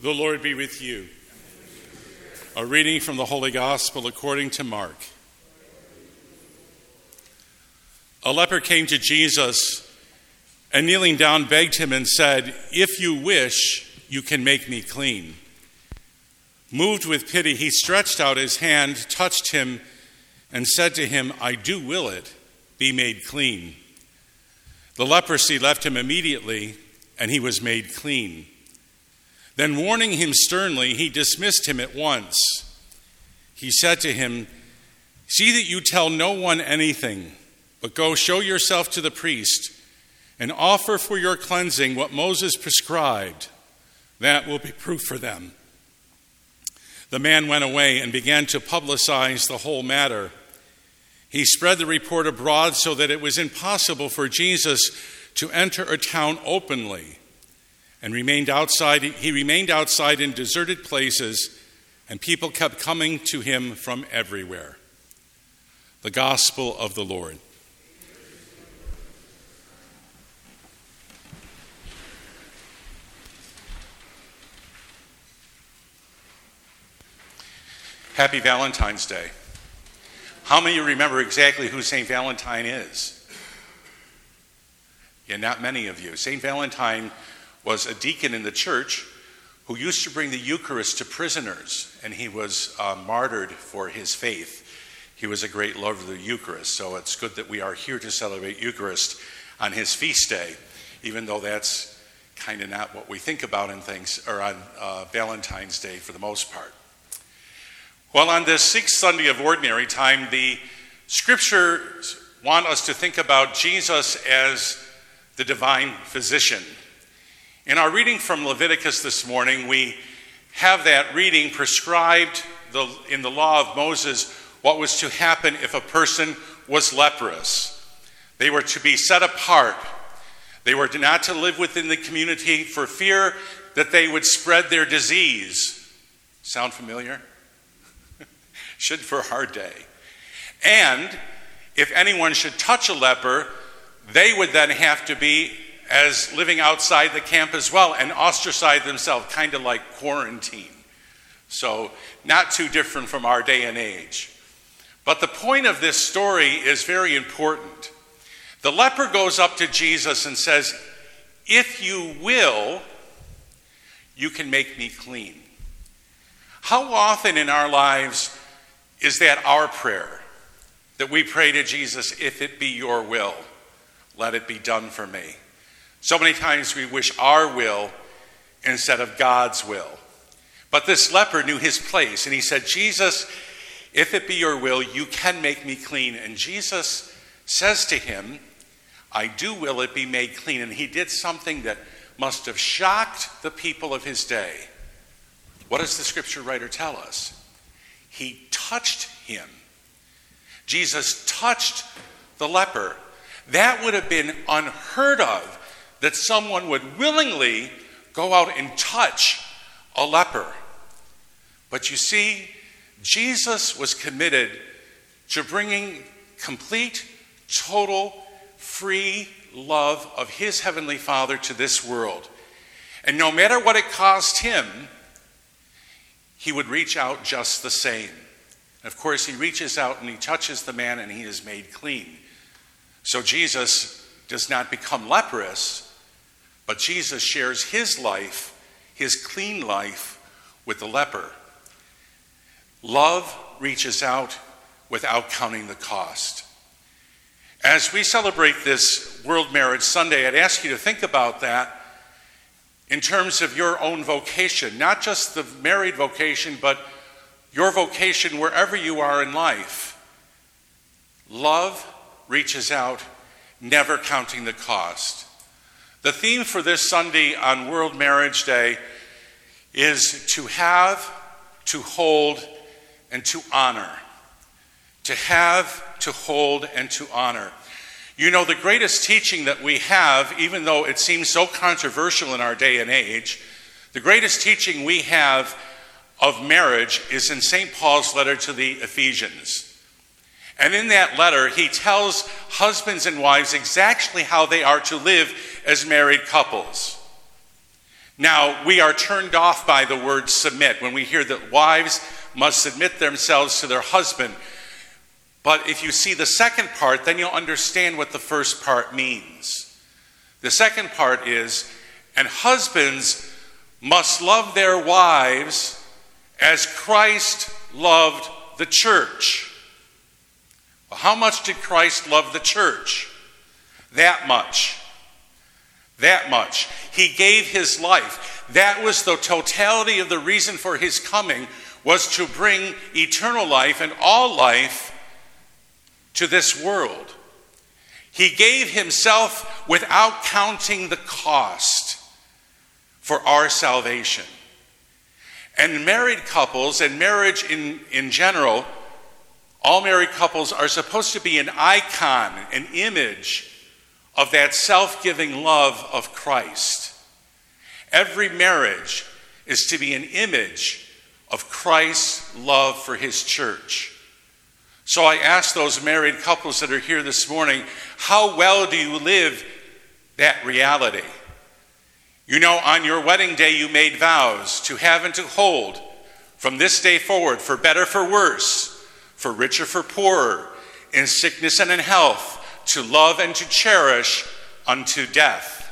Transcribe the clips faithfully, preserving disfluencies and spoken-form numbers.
The Lord be with you. A reading from the Holy Gospel according to Mark. A leper came to Jesus and kneeling down begged him and said, "If you wish, you can make me clean." Moved with pity, he stretched out his hand, touched him, and said to him, "I do will it, be made clean." The leprosy left him immediately, and he was made clean. Then, warning him sternly, he dismissed him at once. He said to him, "See that you tell no one anything, but go show yourself to the priest and offer for your cleansing what Moses prescribed. That will be proof for them." The man went away and began to publicize the whole matter. He spread the report abroad so that it was impossible for Jesus to enter a town openly, and remained outside. He remained outside in deserted places, and people kept coming to him from everywhere. The Gospel of the Lord. Happy Valentine's Day. How many of you remember exactly who Saint Valentine is? Yeah, not many of you. Saint Valentine was a deacon in the church who used to bring the Eucharist to prisoners, and he was uh, martyred for his faith. He was a great lover of the Eucharist, so it's good that we are here to celebrate Eucharist on his feast day, even though that's kind of not what we think about in things, or on uh, Valentine's Day for the most part. Well, on this sixth Sunday of Ordinary Time, the Scriptures want us to think about Jesus as the divine physician. In our reading from Leviticus this morning, we have that reading prescribed the, in the law of Moses what was to happen if a person was leprous. They were to be set apart. They were not to live within the community for fear that they would spread their disease. Sound familiar? Should for a hard day. And if anyone should touch a leper, they would then have to be as living outside the camp as well and ostracize themselves, kind of like quarantine. So not too different from our day and age. But the point of this story is very important. The leper goes up to Jesus and says, "If you will, you can make me clean." How often in our lives is that our prayer? That we pray to Jesus, "If it be your will, let it be done for me." So many times we wish our will instead of God's will. But this leper knew his place, and he said, "Jesus, if it be your will, you can make me clean." And Jesus says to him, "I do will it be made clean." And he did something that must have shocked the people of his day. What does the scripture writer tell us? He touched him. Jesus touched the leper. That would have been unheard of, that someone would willingly go out and touch a leper. But you see, Jesus was committed to bringing complete, total, free love of his heavenly Father to this world. And no matter what it cost him, he would reach out just the same. Of course, he reaches out and he touches the man and he is made clean. So Jesus does not become leprous, but Jesus shares his life, his clean life, with the leper. Love reaches out without counting the cost. As we celebrate this World Marriage Sunday, I'd ask you to think about that in terms of your own vocation, not just the married vocation, but your vocation wherever you are in life. Love reaches out, never counting the cost. The theme for this Sunday on World Marriage Day is to have, to hold, and to honor. To have, to hold, and to honor. You know, the greatest teaching that we have, even though it seems so controversial in our day and age, the greatest teaching we have of marriage is in Saint Paul's letter to the Ephesians. And in that letter, he tells husbands and wives exactly how they are to live as married couples. Now, we are turned off by the word submit when we hear that wives must submit themselves to their husband. But if you see the second part, then you'll understand what the first part means. The second part is, and husbands must love their wives as Christ loved the church. Well, how much did Christ love the church? That much. That much. He gave his life. That was the totality of the reason for his coming, was to bring eternal life and all life to this world. He gave himself without counting the cost for our salvation. And married couples, and marriage in, in general, all married couples are supposed to be an icon, an image of that self-giving love of Christ. Every marriage is to be an image of Christ's love for his church. So I ask those married couples that are here this morning, how well do you live that reality? You know, on your wedding day you made vows to have and to hold from this day forward, for better, for worse, for richer, for poorer, in sickness and in health, to love and to cherish unto death.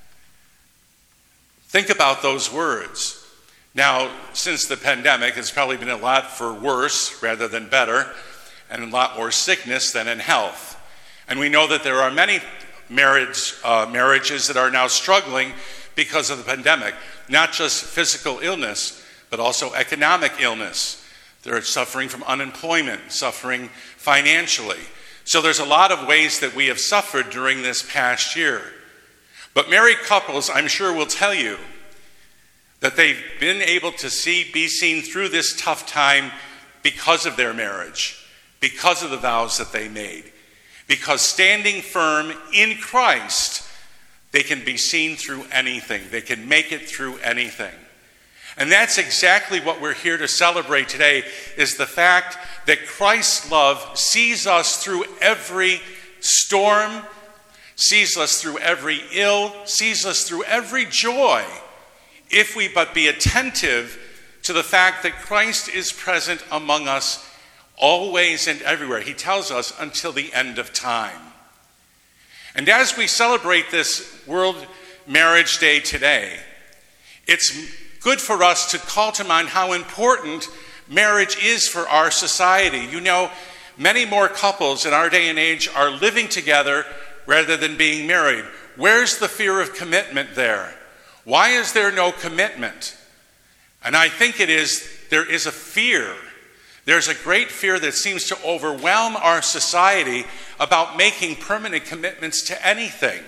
Think about those words. Now, since the pandemic, it's probably been a lot for worse rather than better, and a lot more sickness than in health. And we know that there are many marriage, uh, marriages that are now struggling because of the pandemic, not just physical illness, but also economic illness. They're suffering from unemployment, suffering financially. So there's a lot of ways that we have suffered during this past year. But married couples, I'm sure, will tell you that they've been able to see, be seen through this tough time because of their marriage, because of the vows that they made. Because standing firm in Christ, they can be seen through anything. They can make it through anything. And that's exactly what we're here to celebrate today, is the fact that Christ's love sees us through every storm, sees us through every ill, sees us through every joy, if we but be attentive to the fact that Christ is present among us always and everywhere. He tells us until the end of time. And as we celebrate this World Marriage Day today, it's good for us to call to mind how important marriage is for our society. You know, many more couples in our day and age are living together rather than being married. Where's the fear of commitment there? Why is there no commitment? And I think it is, there is a fear. There's a great fear that seems to overwhelm our society about making permanent commitments to anything.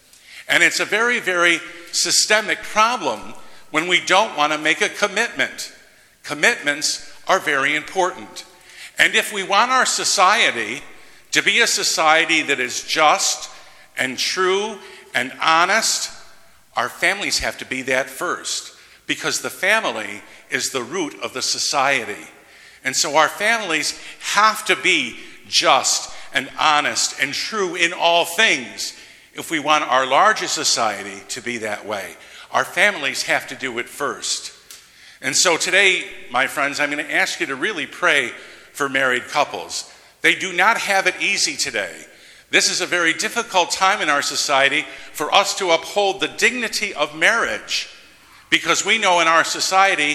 And it's a very, very systemic problem when we don't want to make a commitment. Commitments are very important. And if we want our society to be a society that is just and true and honest, our families have to be that first, because the family is the root of the society. And so our families have to be just and honest and true in all things if we want our larger society to be that way. Our families have to do it first. And so today, my friends, I'm going to ask you to really pray for married couples. They do not have it easy today. This is a very difficult time in our society for us to uphold the dignity of marriage, because we know in our society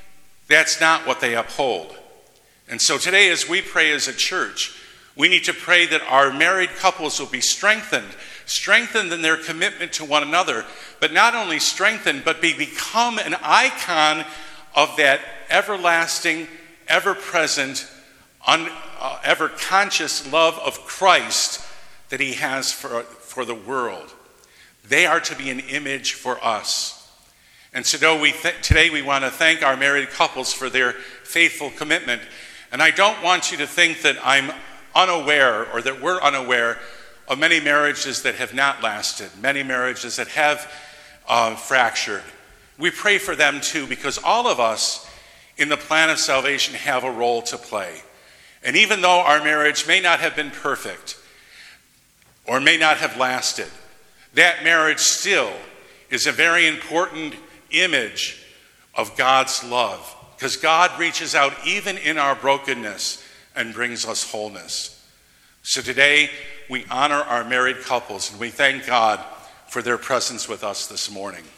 that's not what they uphold. And so today, as we pray as a church, we need to pray that our married couples will be strengthened, strengthened in their commitment to one another, but not only strengthened, but be, become an icon of that everlasting, ever-present, un, uh, ever-conscious love of Christ that he has for, for the world. They are to be an image for us. And so we th- today we want to thank our married couples for their faithful commitment. And I don't want you to think that I'm unaware, or that we're unaware, of many marriages that have not lasted, many marriages that have uh, fractured. We pray for them too, because all of us in the plan of salvation have a role to play. And even though our marriage may not have been perfect or may not have lasted, that marriage still is a very important image of God's love, because God reaches out even in our brokenness and brings us wholeness. So today, we honor our married couples, and we thank God for their presence with us this morning.